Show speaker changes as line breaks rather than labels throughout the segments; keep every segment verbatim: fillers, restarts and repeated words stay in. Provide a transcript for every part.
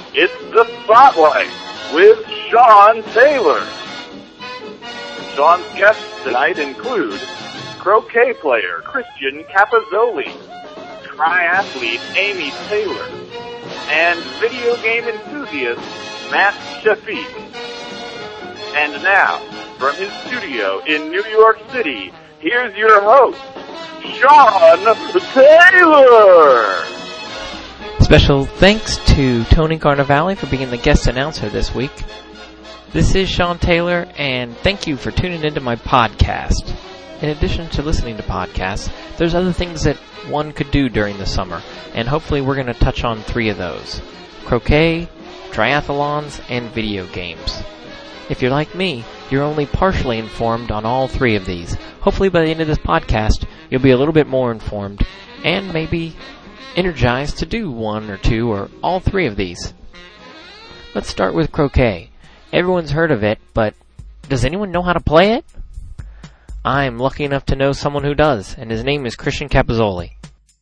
it's the Spotlight with Sean Taylor. Sean's guests tonight include croquet player Christian Capozzoli, triathlete Amy Taylor, and video game enthusiast Matt Shafiq. And now, from his studio in New York City, here's your host, Sean Taylor!
Special thanks to Tony Carnavale for being the guest announcer this week. This is Sean Taylor, and thank you for tuning into my podcast. In addition to listening to podcasts, there's other things that one could do during the summer, and hopefully we're going to touch on three of those: croquet, triathlons, and video games. If you're like me, you're only partially informed on all three of these. Hopefully by the end of this podcast, you'll be a little bit more informed, and maybe energized to do one or two or all three of these. Let's start with croquet. Everyone's heard of it, but does anyone know how to play it? I'm lucky enough to know someone who does, and his name is Christian Capozzoli.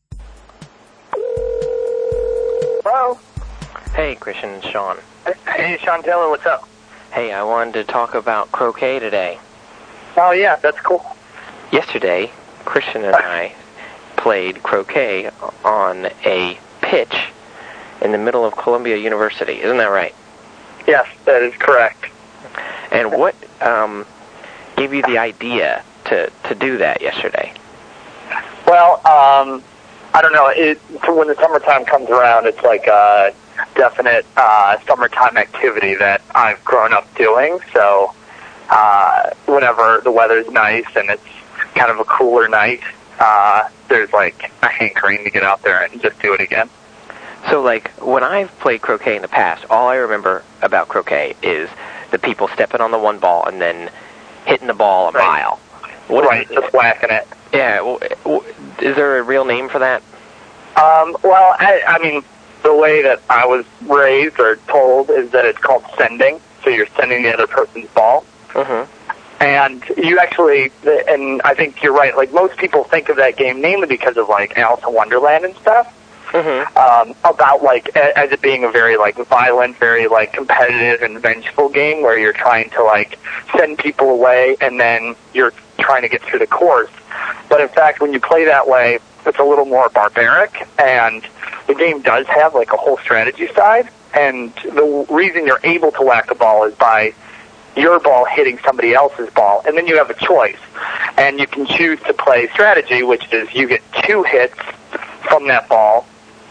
Hello?
Hey, Christian and Sean.
Hey, Sean Taylor, what's up?
Hey, I wanted to talk about croquet today.
Oh, yeah, that's cool.
Yesterday, Christian and I played croquet on a pitch in the middle of Columbia University. Isn't that right?
Yes, that is correct.
And what um, gave you the idea to, to do that yesterday?
Well, um, I don't know. It, when the summertime comes around, it's like a definite uh, summertime activity that I've grown up doing. So uh, whenever the weather's nice and it's kind of a cooler night, uh, there's like a hankering to get out there and just do it again.
So, like, when I've played croquet in the past, all I remember about croquet is the people stepping on the one ball and then hitting the ball a
right.
mile. What
right,
is,
just whacking it.
Yeah, well, is there a real name for that?
Um, well, I, I mean, the way that I was raised or told is that it's called sending, so you're sending the other person's ball.
Mm-hmm.
And you actually, and I think you're right, like, most people think of that game mainly because of, like, Alice in Wonderland and stuff.
Mm-hmm.
Um, about, like, as it being a very, like, violent, very, like, competitive and vengeful game where you're trying to, like, send people away and then you're trying to get through the course. But, in fact, when you play that way, it's a little more barbaric, and the game does have, like, a whole strategy side, and the reason you're able to whack a ball is by your ball hitting somebody else's ball, and then you have a choice. And you can choose to play strategy, which is you get two hits from that ball.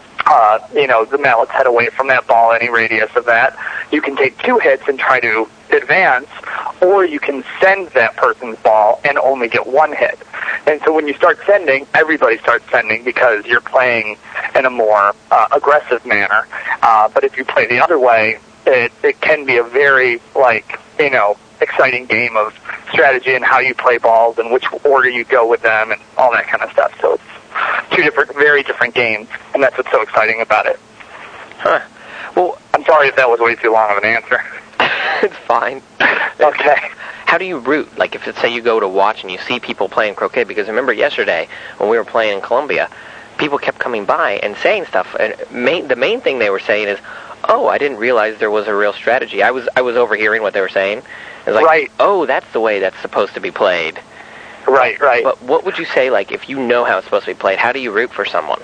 Uh, you know, the mallets head away from that ball, any radius of that. You can take two hits and try to advance, or you can send that person's ball and only get one hit. And so when you start sending, everybody starts sending because you're playing in a more uh, aggressive manner. Uh, but if you play the other way, it, it can be a very, like, you know, exciting game of strategy and how you play balls and which order you go with them and all that kind of stuff. So it's two different, very different games, and that's what's so exciting about it.
Huh. Well,
I'm sorry if that was way too long of an answer.
It's fine.
Okay.
How do you root? Like, if it's, say you go to watch and you see people playing croquet, because I remember yesterday when we were playing in Columbia, people kept coming by and saying stuff, and main, the main thing they were saying is, oh, I didn't realize there was a real strategy. I was I was overhearing what they were saying. It was like,
right.
Oh, that's the way that's supposed to be played.
Right, right.
But what would you say, like, if you know how it's supposed to be played, how do you root for someone?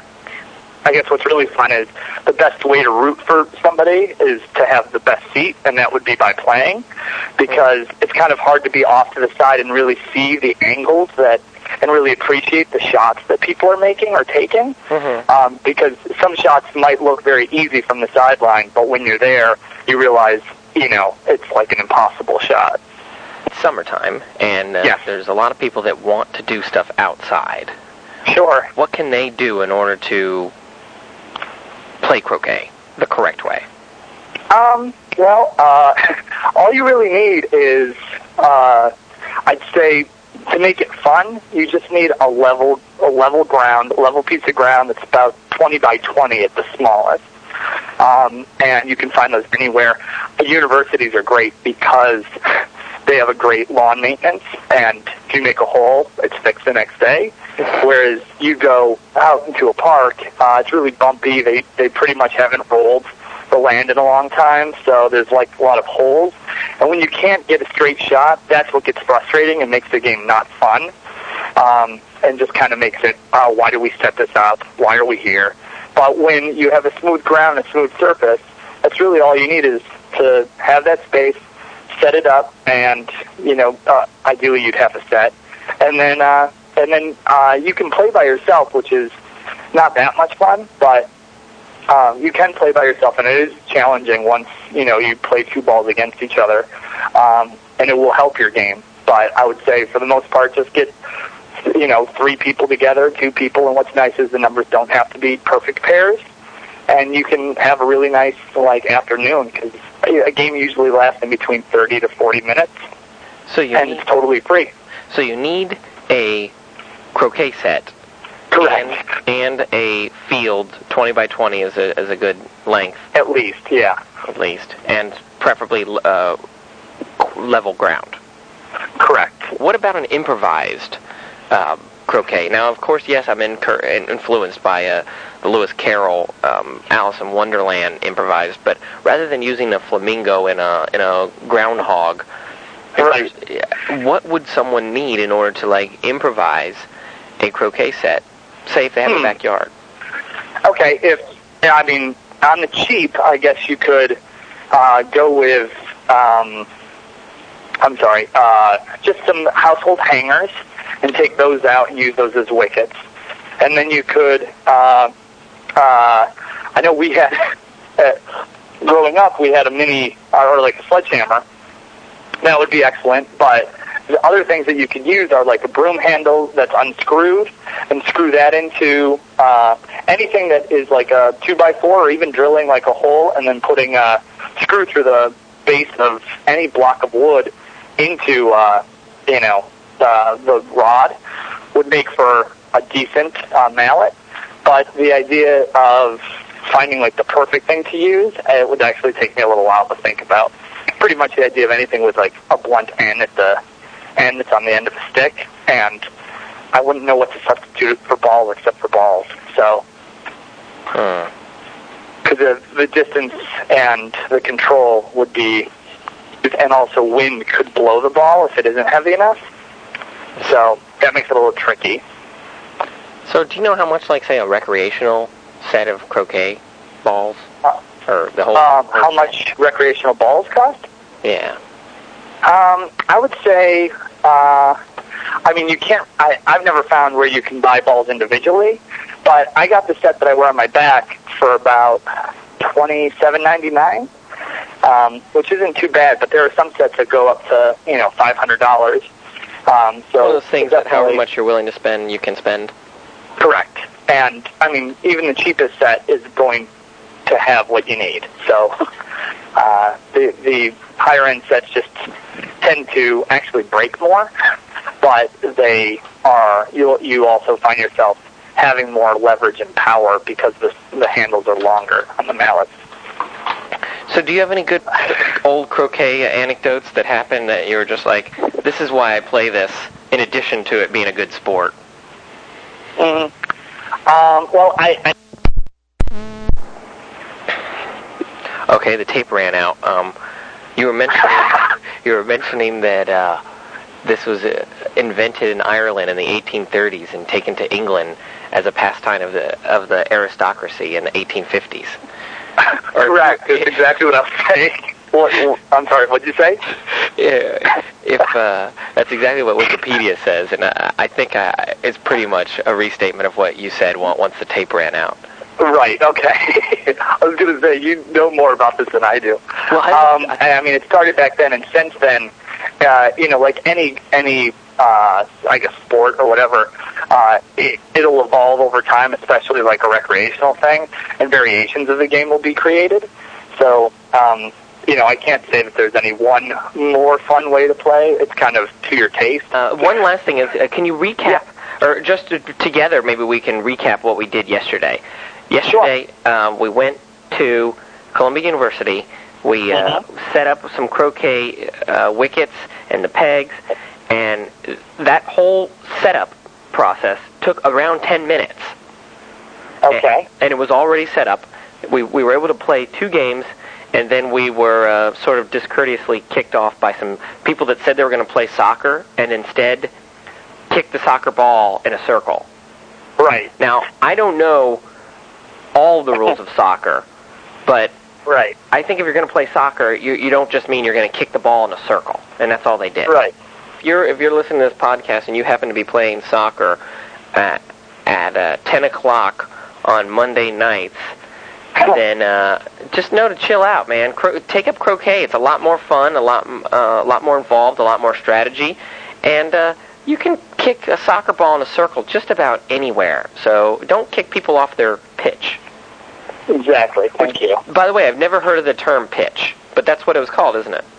I guess what's really fun is the best way to root for somebody is to have the best seat, and that would be by playing, because it's kind of hard to be off to the side and really see the angles that, and really appreciate the shots that people are making or taking,
mm-hmm.
um, because some shots might look very easy from the sideline, but when you're there, you realize, you know, it's like an impossible shot.
It's summertime, and uh,
yes.
there's a lot of people that want to do stuff outside.
Sure.
What can they do in order to play croquet the correct way?
Um, well, uh, all you really need is, uh, I'd say, to make it fun, you just need a level, a level ground, a level piece of ground that's about twenty by twenty at the smallest. Um, and you can find those anywhere. Universities are great because they have a great lawn maintenance, and if you make a hole, it's fixed the next day. Whereas you go out into a park, uh, it's really bumpy. They they pretty much haven't rolled to land in a long time, so there's like a lot of holes. And when you can't get a straight shot, that's what gets frustrating and makes the game not fun. Um, and just kind of makes it, oh, why do we set this up? Why are we here? But when you have a smooth ground, a smooth surface, that's really all you need is to have that space, set it up, and, you know, uh, ideally you'd have a set. And then, uh, and then uh, you can play by yourself, which is not that much fun, but um, you can play by yourself, and it is challenging once, you know, you play two balls against each other, um, and it will help your game. But I would say, for the most part, just get, you know, three people together, two people, and what's nice is the numbers don't have to be perfect pairs, and you can have a really nice, like, afternoon, because a game usually lasts in between thirty to forty minutes,
so you
and
need,
it's totally free.
So you need a croquet set.
Correct.
And, and a field, twenty by twenty is a, is a good length.
At least, yeah.
At least. And preferably uh, level ground.
Correct.
What about an improvised uh, croquet? Now, of course, yes, I'm incur- influenced by uh, the Lewis Carroll um, Alice in Wonderland improvised, but rather than using a flamingo in a in a groundhog,
Right.
what would someone need in order to, like, improvise a croquet set? Say if they have
hmm.
a backyard.
Okay, if, I mean, on the cheap, I guess you could uh, go with, um, I'm sorry, uh, just some household hangers and take those out and use those as wickets. And then you could, uh, uh, I know we had, uh, growing up, we had a mini, or like a sledgehammer. That would be excellent, but the other things that you can use are like a broom handle that's unscrewed, and screw that into uh, anything that is like a two by four, or even drilling like a hole and then putting a screw through the base of any block of wood into, uh, you know, uh, the rod would make for a decent uh, mallet. But the idea of finding like the perfect thing to use, it would actually take me a little while to think about. Pretty much the idea of anything with like a blunt end at the end that's on the end of a stick, and I wouldn't know what to substitute for balls except for balls. So, because hmm. the, the distance and the control would be, and also wind could blow the ball if it isn't heavy enough. So that makes it a little tricky.
So do you know how much, like, say, a recreational set of croquet balls?
Uh,
or the whole...
Um, how much recreational balls cost?
Yeah.
Um, I would say, uh, I mean, you can't, I, I've never found where you can buy balls individually, but I got the set that I wear on my back for about twenty-seven ninety-nine, um, which isn't too bad, but there are some sets that go up to, you know, five hundred dollars. Um, so
One of those things that however much you're willing to spend, you can spend.
Correct. And, I mean, even the cheapest set is going to have what you need. So uh, the, the higher-end sets just tend to actually break more, but they are, you you also find yourself having more leverage and power because the, the handles are longer on the mallets.
So do you have any good old croquet anecdotes that happen that you're just like, this is why I play this, in addition to it being a good sport?
Mm-hmm. Um, well, I... I
Okay, the tape ran out. Um, you were mentioning you were mentioning that uh, this was uh, invented in Ireland in the eighteen thirties and taken to England as a pastime of the of the aristocracy in the eighteen fifties.
Correct. That's exactly what I was saying. What, I'm sorry. What did you say?
Yeah, if uh, that's exactly what Wikipedia says, and I, I think I, it's pretty much a restatement of what you said once the tape ran out.
Right, okay. I was going to say, you know more about this than I do.
Well, I,
um, I, I mean, it started back then, and since then, uh, you know, like any, any uh, I guess, sport or whatever, uh, it, it'll evolve over time, especially like a recreational thing, and variations of the game will be created. So, um, you know, I can't say that there's any one more fun way to play. It's kind of to your taste.
Uh, one last thing is, uh, can you recap, yeah. or just to, together, maybe we can recap what we did yesterday. Yesterday,
sure.
uh, we went to Columbia University. We uh, mm-hmm. set up some croquet uh, wickets and the pegs, and that whole setup process took around ten minutes.
Okay.
And, and it was already set up. we we were able to play two games, and then we were uh, sort of discourteously kicked off by some people that said they were going to play soccer, and instead kicked the soccer ball in a circle.
Right.
Now, I don't know all the rules of soccer, but
right.
I think if you're going to play soccer, you you don't just mean you're going to kick the ball in a circle, and that's all they did.
Right.
If you're if you're listening to this podcast and you happen to be playing soccer at at uh, ten o'clock on Monday nights, then uh, just know to chill out, man. Cro- take up croquet. It's a lot more fun, a lot uh, a lot more involved, a lot more strategy, and uh, you can kick a soccer ball in a circle just about anywhere. So don't kick people off their pitch.
Exactly. Thank you.
By the way, I've never heard of the term pitch, but that's what it was called, isn't it?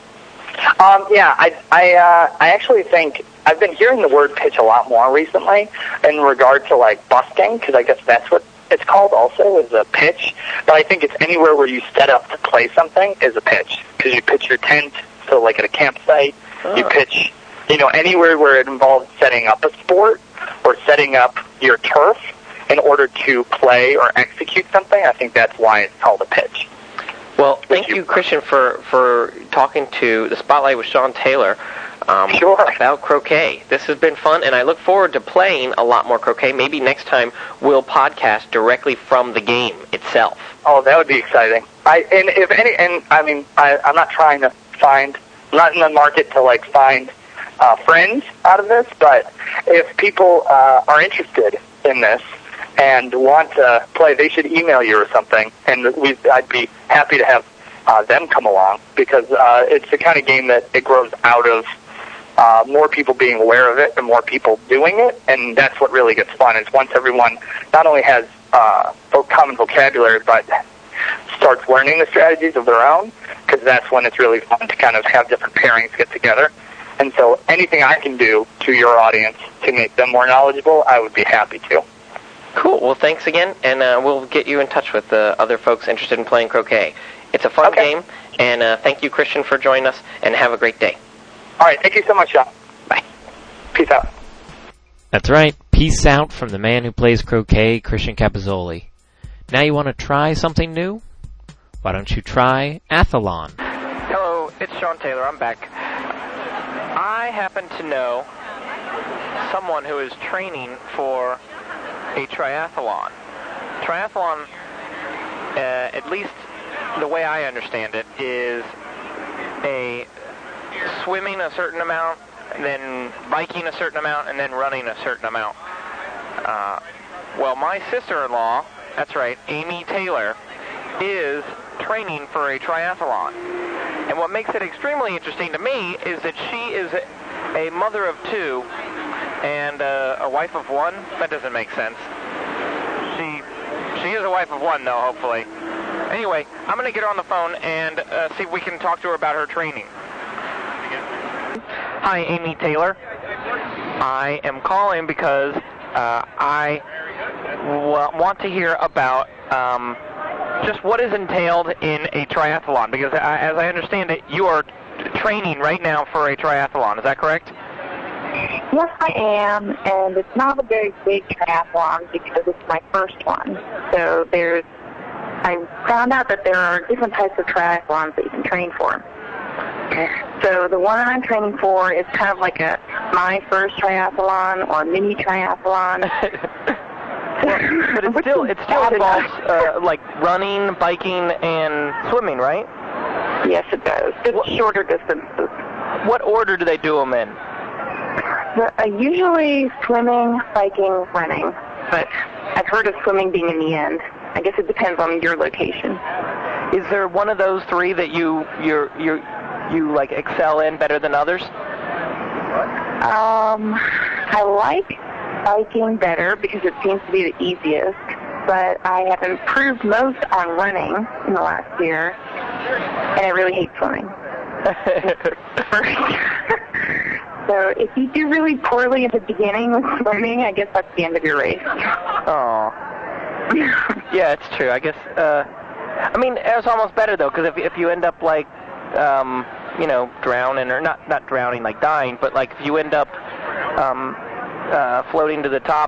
Um, yeah, I I uh, I actually think I've been hearing the word pitch a lot more recently in regard to like busking, because I guess that's what it's called also, is a pitch. But I think it's anywhere where you set up to play something is a pitch, because you pitch your tent, so like at a campsite, oh. you pitch, you know, anywhere where it involves setting up a sport or setting up your turf in order to play or execute something. I think that's why it's called a pitch.
Well, thank you, Christian, for, for talking to the Spotlight with Sean Taylor um,
sure.
about croquet. This has been fun, and I look forward to playing a lot more croquet. Maybe next time we'll podcast directly from the game itself.
Oh, that would be exciting. I and if any, and I mean, I, I'm not trying to find, I'm not in the market to like find uh, friends out of this, but if people uh, are interested in this and want to play, they should email you or something, and we, I'd be happy to have uh, them come along, because uh, it's the kind of game that it grows out of uh, more people being aware of it and more people doing it, and that's what really gets fun, is once everyone not only has uh, common vocabulary, but starts learning the strategies of their own, because that's when it's really fun to kind of have different pairings get together. And so anything I can do to your audience to make them more knowledgeable, I would be happy to.
Cool. Well, thanks again, and uh, we'll get you in touch with uh, other folks interested in playing croquet. It's a fun
okay.
game, and uh, thank you, Christian, for joining us, and have a great day.
All right. Thank you so much, Sean.
Bye.
Peace out.
That's right. Peace out from the man who plays croquet, Christian Capozzoli. Now you want to try something new? Why don't you try Athlon?
Hello, it's Sean Taylor. I'm back. I happen to know someone who is training for a triathlon. Triathlon, uh, at least the way I understand it, is a swimming a certain amount, then biking a certain amount, and then running a certain amount. Uh, well, my sister-in-law, that's right, Amy Taylor, is training for a triathlon. And what makes it extremely interesting to me is that she is a mother of two and uh, a wife of one. That doesn't make sense. She she is a wife of one, though, hopefully. Anyway, I'm going to get her on the phone and uh, see if we can talk to her about her training. Hi, Amy Taylor. I am calling because uh, I w- want to hear about um, just what is entailed in a triathlon, because I, as I understand it, you are t- training right now for a triathlon. Is that correct?
Yes, I am, and it's not a very big triathlon because it's my first one. So there's, I found out that there are different types of triathlons that you can train for. So the one I'm training for is kind of like a my first triathlon or mini triathlon.
But it still it still involves uh, like running, biking, and swimming, right?
Yes, it does. It's shorter distances.
What order do they do them in?
The, uh, usually swimming, biking, running, but I've heard of swimming being in the end. I guess it depends on your location.
Is there one of those three that you you you you like excel in better than others?
Um, I like biking better because it seems to be the easiest, but I have improved most on running in the last year, and I really hate swimming. So if you do really poorly at the beginning with swimming, I guess that's the end of your race.
Oh. Yeah, it's true. I guess, uh, I mean, it's almost better, though, because if, if you end up, like, um, you know, drowning, or not, not drowning, like dying, but, like, if you end up um, uh, floating to the top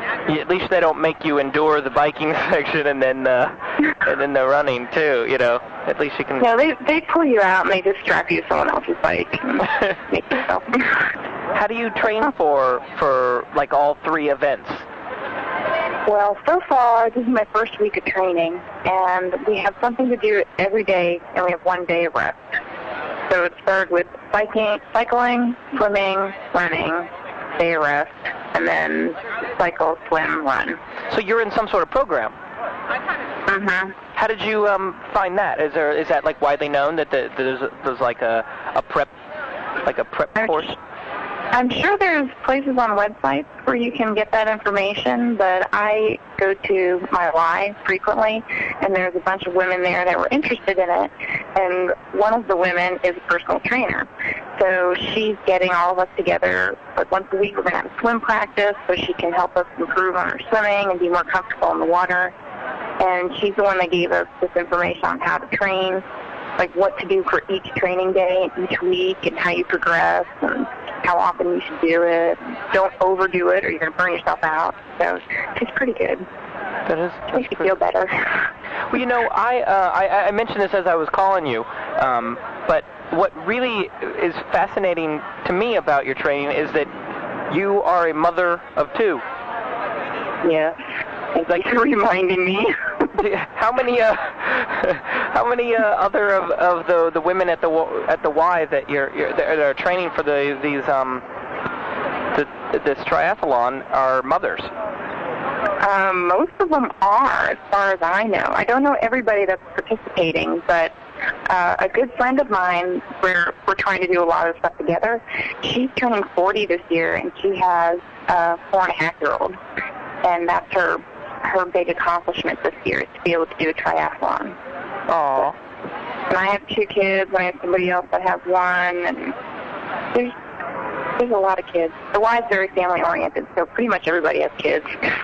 at least they don't make you endure the biking section and then uh, and then the running too. You know, at least you can.
No, they they pull you out and they just strap you to someone else's bike and make yourself.
How do you train for for like all three events?
Well, so far, this is my first week of training, and we have something to do every day, and we have one day of rest. So it started with biking, cycling, swimming, running, day of rest, and then cycle, swim, run.
So you're in some sort of program?
Mm-hmm.
How did you um, find that? Is there is that like widely known that the, there's there's like a a prep like a prep course?
I'm sure there's places on websites where you can get that information, but I go to my Y frequently, and there's a bunch of women there that were interested in it, and one of the women is a personal trainer. So she's getting all of us together, like once a week we're going to have swim practice so she can help us improve on our swimming and be more comfortable in the water. And she's the one that gave us this information on how to train, like what to do for each training day and each week and how you progress and how often you should do it. Don't overdo it or you're going to burn yourself out. So she's pretty good.
That is.
It makes you feel better.
Well, you know, I, uh, I I mentioned this as I was calling you, um, but what really is fascinating to me about your training is that you are a mother of two.
Yeah. Thank like, you for reminding me.
How many uh, how many uh, other of, of the the women at the at the Y that you're, you're that are training for the these um the, this triathlon are mothers?
Um, most of them are, as far as I know. I don't know everybody that's participating, but uh, a good friend of mine, we're we're trying to do a lot of stuff together. She's turning forty this year, and she has a four and a half year old, and that's her. her big accomplishment this year is to be able to do a triathlon.
Aww.
And I have two kids, and I have somebody else that has one, and there's there's a lot of kids. The Y is very family-oriented, so pretty much everybody has kids.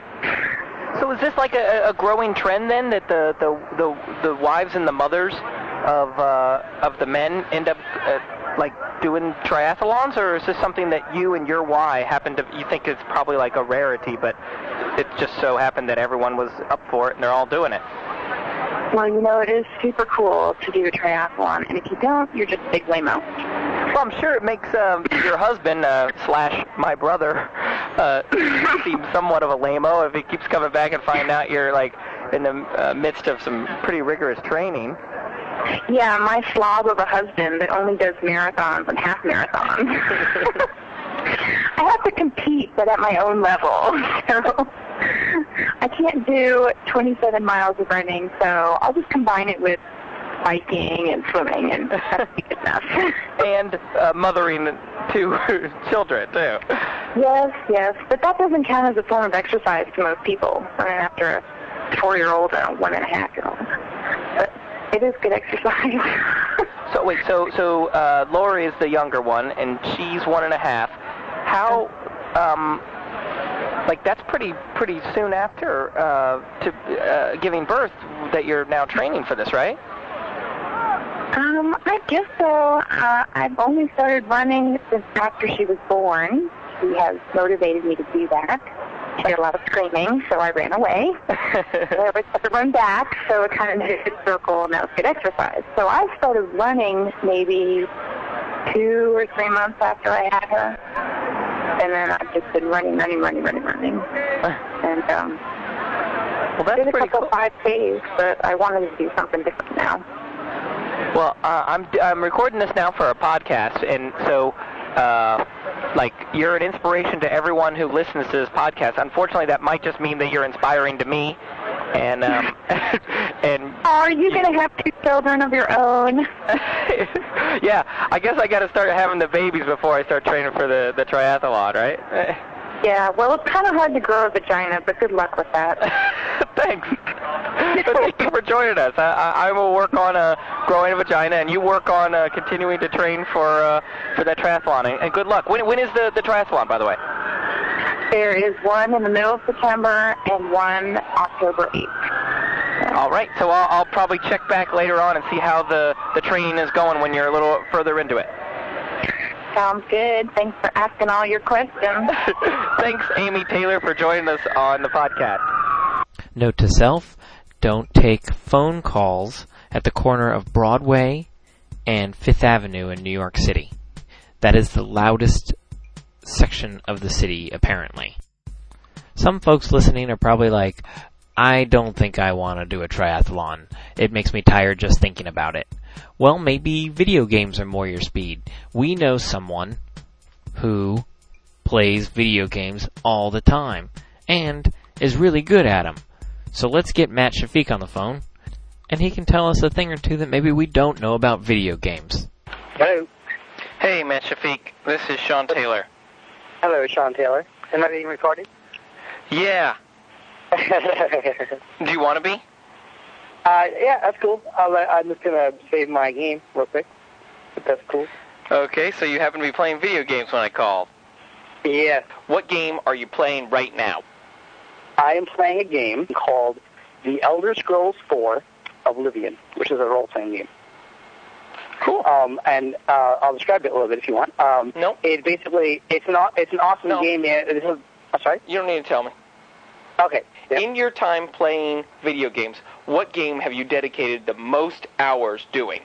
So is this like a, a growing trend then, that the, the, the, the wives and the mothers of uh, of the men end up uh, like doing triathlons, or is this something that you and your Y happen to, you think it's probably like a rarity, but it just so happened that everyone was up for it and they're all doing it?
Well, you know, it is super cool to do a triathlon, and if you don't, you're just a big lame-o.
Well, I'm sure it makes um, your husband, uh, slash my brother, uh, seem somewhat of a lame-o if he keeps coming back and finding out you're, like, in the uh, midst of some pretty rigorous training.
Yeah, my slob of a husband that only does marathons and half marathons. I have to compete, but at my own level. So I can't do twenty-seven miles of running, so I'll just combine it with biking and swimming, and that's good enough.
And uh, mothering two children, too.
Yes, yes, but that doesn't count as a form of exercise to most people, running after a four-year-old and a one-and-a-half-year-old. But it is good exercise.
So wait, so so uh, Lori is the younger one, and she's one and a half. How, um, like that's pretty pretty soon after uh, to uh, giving birth that you're now training for this, right?
Um, I guess so. Uh, I've only started running since after she was born. She has motivated me to do that. She had a lot of screaming, so I ran away. I always have to run back, so it kind of made a good circle, and that was good exercise. So I started running maybe two or three months after I had her, and then I've just been running, running, running, running, running. And um,
well, that's
did a
pretty
couple
cool.
five Ks, but I wanted to do something different now.
Well, uh, I'm I'm recording this now for a podcast, and so. Uh, like, you're an inspiration to everyone who listens to this podcast. Unfortunately, that might just mean that you're inspiring to me. And, um, and...
Are you going to have two children of your own?
Yeah, I guess I got to start having the babies before I start training for the, the triathlon, right?
Yeah, well, it's kind of hard to grow a vagina, but good luck with that.
Thanks. But thank you for joining us. I, I, I will work on uh, growing a vagina, and you work on uh, continuing to train for uh, for that triathlon. And, and good luck. When when is the, the triathlon, by the way?
There is one in the middle of September and one October eighth.
All right, so I'll, I'll probably check back later on and see how the, the training is going when you're a little further into it.
Sounds good. Thanks for asking all your questions.
Thanks, Amy Taylor, for joining us on the podcast.
Note to self, don't take phone calls at the corner of Broadway and Fifth Avenue in New York City. That is the loudest section of the city, apparently. Some folks listening are probably like, I don't think I want to do a triathlon. It makes me tired just thinking about it. Well, maybe video games are more your speed. We know someone who plays video games all the time and is really good at them. So let's get Matt Shafiq on the phone, and he can tell us a thing or two that maybe we don't know about video games.
Hello.
Hey, Matt Shafiq. This is Sean Taylor.
Hello, Sean Taylor. Am I being recorded?
Yeah. Do you want to be?
Uh, yeah, that's cool. I'll, I'm just going to save my game real quick. But that's cool.
Okay, so you happen to be playing video games when I called.
Yeah.
What game are you playing right now?
I am playing a game called The Elder Scrolls four Oblivion, which is a role-playing game.
Cool.
Um, and uh, I'll describe it a little bit if you want. Um,
no.
It basically, it's an, it's an awesome
no.
game. It is, I'm sorry?
You don't need to tell me.
Okay. Yeah.
In your time playing video games, what game have you dedicated the most hours doing?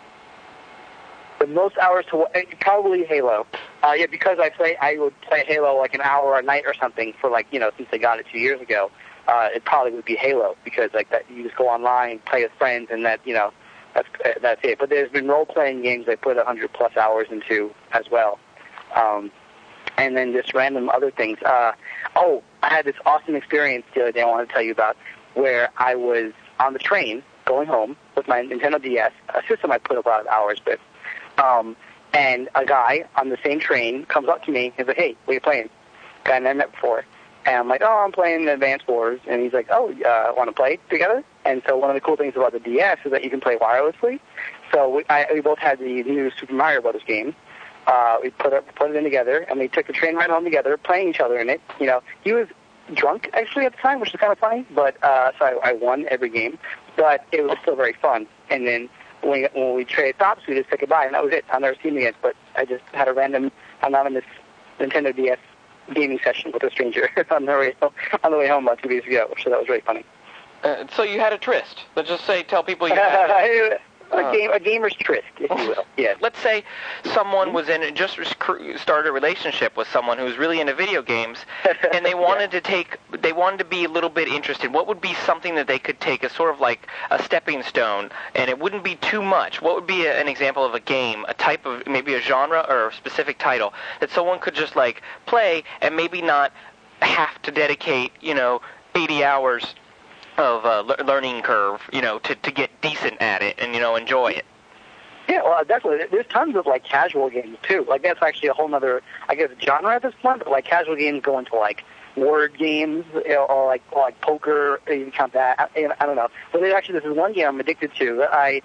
The most hours to probably Halo. Uh, yeah, because I play, I would play Halo like an hour a night or something for like you know since I got it two years ago. Uh, it probably would be Halo because like that you just go online, play with friends, and that you know that's that's it. But there's been role playing games I put a hundred plus hours into as well, um, and then just random other things. Uh, oh, I had this awesome experience the other day I want to tell you about where I was on the train going home with my Nintendo D S, a system I put a lot of hours with. Um, and a guy on the same train comes up to me and he's like, hey, what are you playing? Guy I never met before. And I'm like, oh, I'm playing Advance Wars. And he's like, oh, uh, want to play together? And so one of the cool things about the D S is that you can play wirelessly. So we, I, we both had the new Super Mario Brothers game. Uh, we put it, put it in together, and we took the train ride home together, playing each other in it. You know, he was drunk, actually, at the time, which was kind of funny. But uh, so I, I won every game. But it was still very fun. And then When we, when we traded stops, we just said goodbye, and that was it. I'll never see him again, but I just had a random, anonymous Nintendo D S gaming session with a stranger on the way on the way home about two weeks ago, so that was really funny.
Uh, so you had a tryst. Let's just say, tell people you had
a, a, game, a gamer's tryst, if you will. Yes.
Let's say someone was in just started a relationship with someone who's really into video games, and they wanted
yeah.
to take, they wanted to be a little bit interested. What would be something that they could take as sort of like a stepping stone, and it wouldn't be too much? What would be a, an example of a game, a type of, maybe a genre or a specific title that someone could just like play and maybe not have to dedicate, you know, eighty hours of uh, le- learning curve, you know, to, to get decent at it and, you know, enjoy it?
Yeah, well, definitely. There's tons of, like, casual games, too. Like, that's actually a whole other, I guess, genre at this point, but, like, casual games go into, like, word games, you know, or, like, or, like, poker, you can count that. I, I don't know. But there's actually, this is one game I'm addicted to that I,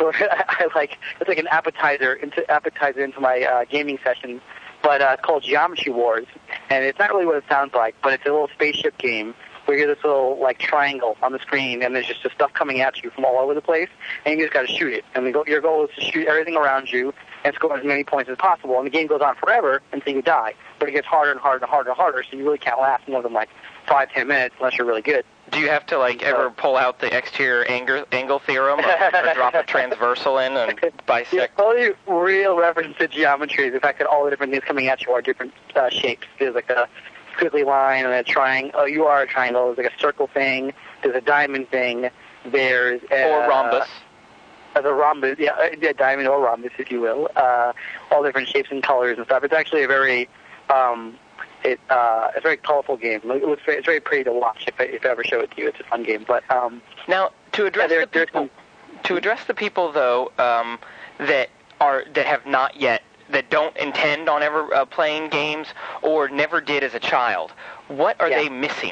I like, it's like an appetizer into, appetizer into my uh, gaming sessions, but uh, it's called Geometry Wars. And it's not really what it sounds like, but it's a little spaceship game where you're this little, like, triangle on the screen, and there's just, just stuff coming at you from all over the place, and you just got to shoot it. And the go- your goal is to shoot everything around you and score as many points as possible. And the game goes on forever until you die. But it gets harder and harder and harder and harder, so you really can't last more than, like, five, ten minutes unless you're really good.
Do you have to, like,
so,
ever pull out the exterior angle, angle theorem or, or drop a transversal in and bisect?
The only real reference to geometry is the fact that all the different things coming at you are different uh, shapes. There's, like, a squiggly line and a triangle. Oh, you are a triangle. There's like a circle thing. There's a diamond thing. There's a,
or rhombus.
Uh, the rhombus, yeah, a diamond or rhombus, if you will. Uh, all different shapes and colors and stuff. It's actually a very, um, it, uh, it's a very colorful game. It looks very, it's very pretty to watch if I, if I ever show it to you. It's a fun game. But um,
now to address
yeah, there,
the people,
some,
to address the people though um, that are that have not yet. that don't intend on ever uh, playing games or never did as a child, what are
yeah.
they missing?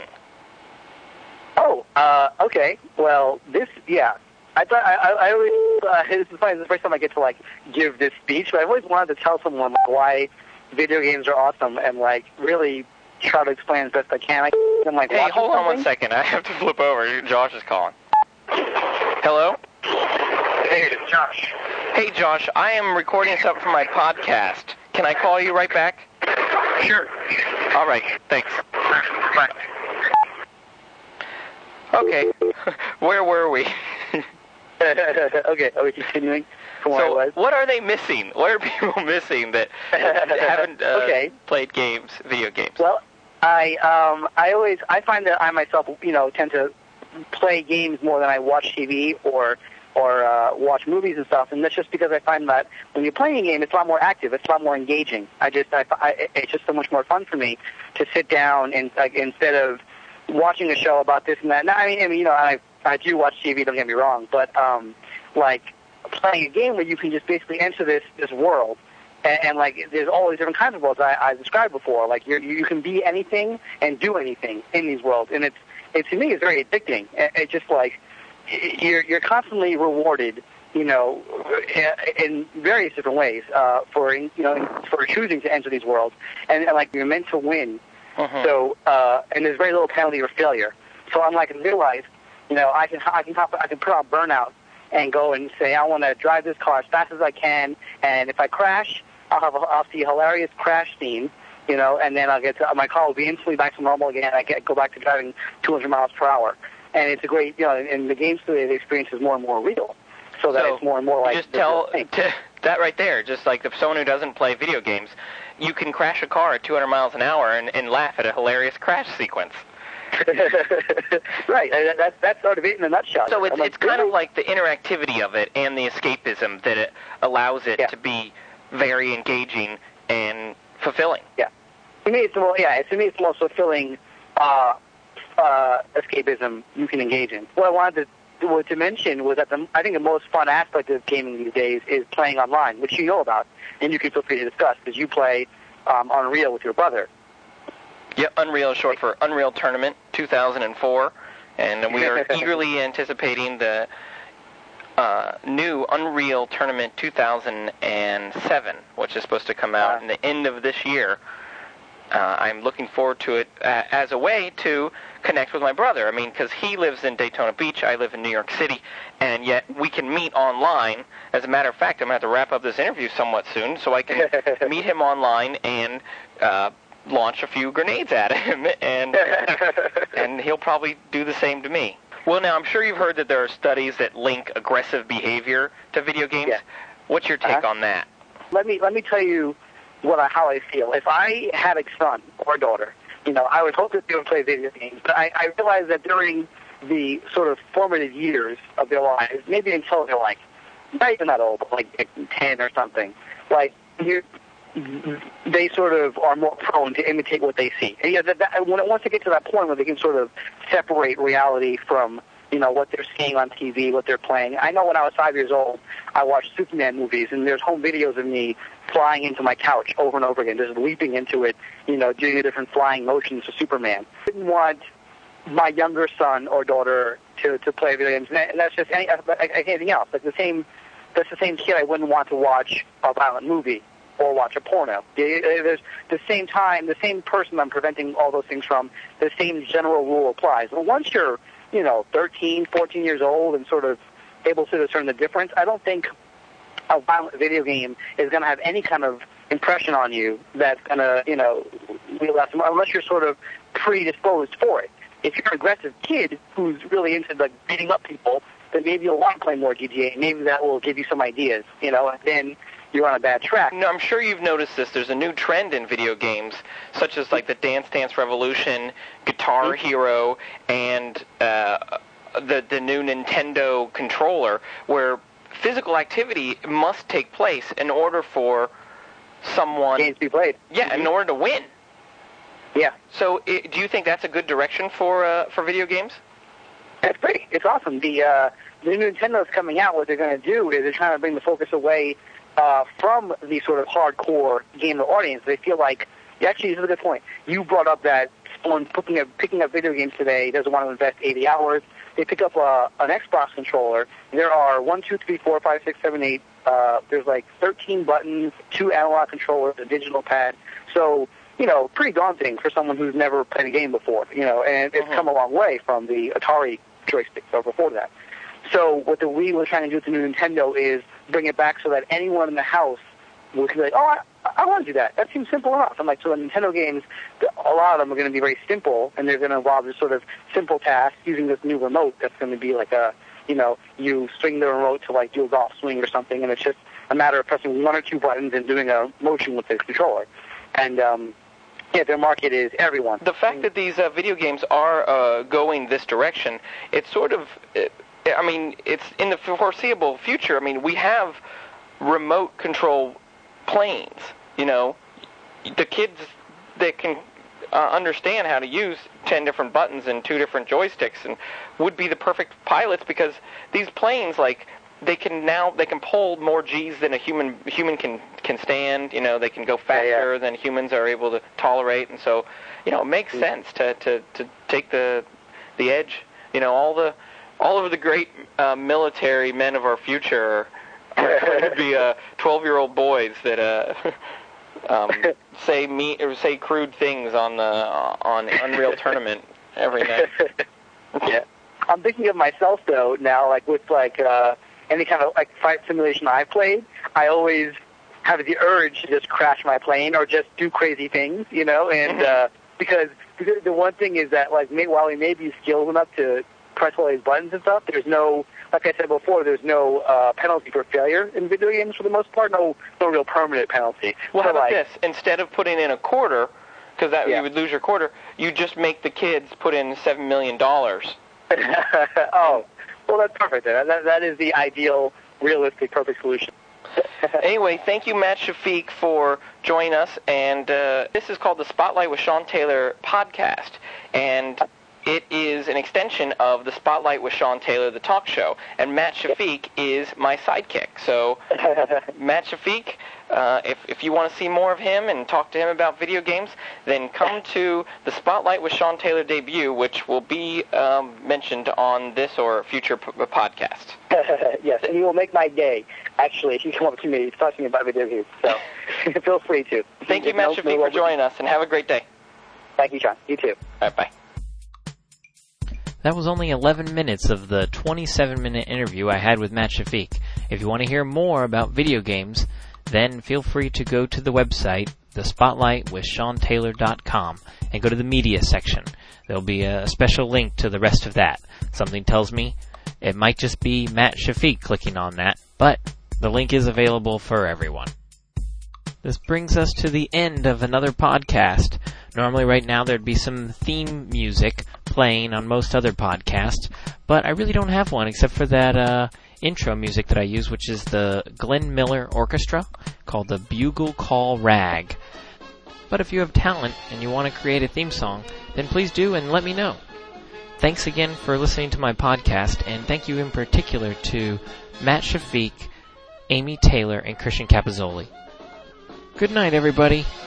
Oh, uh, okay. Well, this, yeah. I thought, I, I, I always, uh, this is funny, this is the first time I get to, like, give this speech, but I've always wanted to tell someone, like, why video games are awesome and, like, really try to explain as best I can. I can, like,
hey, hold on
something.
one second. I have to flip over. Josh is calling. Hello?
Hey, it's Josh.
Hey, Josh, I am recording something for my podcast. Can I call you right back?
Sure.
All right, thanks.
Bye.
Okay, where were we?
Okay, are we continuing from where I
So,
was?
what are they missing? What are people missing that haven't uh,
Okay.
played games, video games?
Well, I um I always I find that I myself you know tend to play games more than I watch T V or or uh, watch movies and stuff, and that's just because I find that when you're playing a game, it's a lot more active, it's a lot more engaging. I just I, I it's just so much more fun for me to sit down and like instead of watching a show about this and that. Now, I mean, I mean you know I I do watch T V, don't get me wrong, but um like playing a game where you can just basically enter this this world. And, and like, there's all these different kinds of worlds I, I described before. Like, you you can be anything and do anything in these worlds, and it's it to me it's very addicting. It, it's just like you're you're constantly rewarded, you know, in various different ways uh, for you know for choosing to enter these worlds, and, and like you're meant to win.
Uh-huh.
So uh, and there's very little penalty for failure. So unlike in real life, you know, I can I can hop, I can put on Burnout and go and say I want to drive this car as fast as I can, and if I crash, I'll have a, I'll see a hilarious crash scene, you know, and then I'll get to, my car will be instantly back to normal again. I get go back to driving two hundred miles per hour, and it's a great, you know, and the games today the experience is more and more real, so that
So,
it's more and more like
just tell t- that right there. Just like if someone who doesn't play video games, you can crash a car at two hundred miles an hour and, and laugh at a hilarious crash sequence.
Right, and that's that's sort of it in a nutshell.
So it's
I'm like,
it's kind
really?
of like the interactivity of it and the escapism that it allows it
Yeah.
to be very engaging and fulfilling.
Yeah, to me it's the most, yeah, to me it's the most fulfilling uh, uh, escapism you can engage in. What I wanted to, what to mention was that the, I think the most fun aspect of gaming these days is playing online, which you know about, and you can feel free to discuss because you play um, Unreal with your brother.
Yeah, Unreal is short for Unreal Tournament two thousand four, and we are eagerly anticipating the uh, new Unreal Tournament two thousand seven, which is supposed to come out in the end of this year. Uh, I'm looking forward to it uh, as a way to connect with my brother. I mean, because he lives in Daytona Beach, I live in New York City, and yet we can meet online. As a matter of fact, I'm going to have to wrap up this interview somewhat soon, so I can meet him online and uh, launch a few grenades at him, and and he'll probably do the same to me. Well, now, I'm sure you've heard that there are studies that link aggressive behavior to video games.
Yeah.
What's your take
Uh-huh.
on that?
Let me let me tell you what I, how I feel. If I had a son or a daughter, you know, I would hope that they would play video games. But I, I realize that during the sort of formative years of their lives, maybe until they're like, not even that old, but like, like ten or something, like you, they sort of are more prone to imitate what they see. And, you know, that, that, when it, once they get to that point where they can sort of separate reality from, you know, what they're seeing on T V, what they're playing. I know when I was five years old, I watched Superman movies, and there's home videos of me flying into my couch over and over again, just leaping into it, you know, doing the different flying motions of Superman. I didn't want my younger son or daughter to, to play video games, and that's just any, like anything else. Like the same, that's the same kid I wouldn't want to watch a violent movie or watch a porno. There's the same time, the same person I'm preventing all those things from, the same general rule applies. But once you're, you know, thirteen, fourteen years old and sort of able to discern the difference, I don't think a violent video game is going to have any kind of impression on you that's going to, you know, realize, unless you're sort of predisposed for it. If you're an aggressive kid who's really into, like, beating up people, then maybe you'll want to play more G T A. Maybe that will give you some ideas, you know, and then you're on a bad track.
No, I'm sure you've noticed this. There's a new trend in video games, such as like the Dance Dance Revolution, Guitar
Mm-hmm.
Hero, and uh, the the new Nintendo controller, where physical activity must take place in order for someone.
Games to be played.
Yeah, in order to win.
Yeah.
So, i do you think that's a good direction for uh, for video games?
It's great. It's awesome. The uh, the new Nintendo's coming out. What they're going to do is they're trying to bring the focus away uh, from the sort of hardcore gamer audience. They feel like, actually, this is a good point. You brought up that someone picking up, picking up video games today doesn't want to invest eighty hours. They pick up a, an Xbox controller. There are one, two, three, four, five, six, seven, eight. Uh, there's like thirteen buttons, two analog controllers, a digital pad. So, you know, pretty daunting for someone who's never played a game before, you know, and it's
Mhm.
come a long way from the Atari joysticks or before that. So what the Wii was trying to do with the new Nintendo is bring it back so that anyone in the house would be like, oh, I,
I want to do that. That seems simple enough. I'm like, so the Nintendo games, a lot of them are going to be very simple, and they're going to involve this sort of simple task using this new remote that's going to be like a, you know, you swing the remote to like do a golf swing or something, and it's just a matter of pressing one or two buttons and doing a motion with the controller. And, um, yeah, their market is everyone.
The fact that these uh, video games are uh, going this direction, it's sort of, I mean, it's in the foreseeable future. I mean, we have remote control planes, you know. The kids that can uh, understand how to use ten different buttons and two different joysticks and would be the perfect pilots, because these planes, like, they can now they can pull more G's than a human human can can stand. You know, they can go faster
yeah, yeah.
than humans are able to tolerate, and so, you know, it makes mm-hmm. sense to, to, to take the the edge. You know, all the all of the great uh, military men of our future are going to be uh, twelve-year-old boys that uh, um, say me or say crude things on the uh, on Unreal Tournament every night.
Yeah, I'm thinking of myself though now, like with like. Uh, Any kind of like flight simulation I've played, I always have the urge to just crash my plane or just do crazy things, you know. And uh, because, because the one thing is that like may, while we may be skilled enough to press all these buttons and stuff, there's no, like I said before, there's no uh, penalty for failure in video games for the most part. No, no real permanent penalty.
Well,
so,
how about
like,
this? Instead of putting in a quarter, because that
yeah.
you would lose your quarter, you just make the kids put in seven million dollars.
Oh. Well, that's perfect. That, that, that is the ideal, realistic, perfect solution.
Anyway, thank you, Matt Shafiq, for joining us. And uh, this is called the Spotlight with Sean Taylor podcast. And it is an extension of the Spotlight with Sean Taylor, the talk show. And Matt Shafiq is my sidekick. So, Matt Shafiq, uh, if, if you want to see more of him and talk to him about video games, then come to the Spotlight with Sean Taylor debut, which will be um, mentioned on this or future p- podcast.
Yes, and you will make my day, actually, if you come up to me talk to me about video games. So, feel free to.
Thank you, Matt Shafiq, for joining us, and have a great day.
Thank you, Sean. You too.
All right, bye.
That was only eleven minutes of the twenty-seven minute interview I had with Matt Shafiq. If you want to hear more about video games, then feel free to go to the website, the spotlight with sean taylor dot com, and go to the media section. There'll be a special link to the rest of that. Something tells me it might just be Matt Shafiq clicking on that, but the link is available for everyone. This brings us to the end of another podcast. Normally right now there'd be some theme music playing on most other podcasts, but I really don't have one except for that uh, intro music that I use, which is the Glenn Miller Orchestra called the Bugle Call Rag. But if you have talent and you want to create a theme song, then please do and let me know. Thanks again for listening to my podcast, and thank you in particular to Matt Shafiq, Amy Taylor, and Christian Capozzoli. Good night, everybody.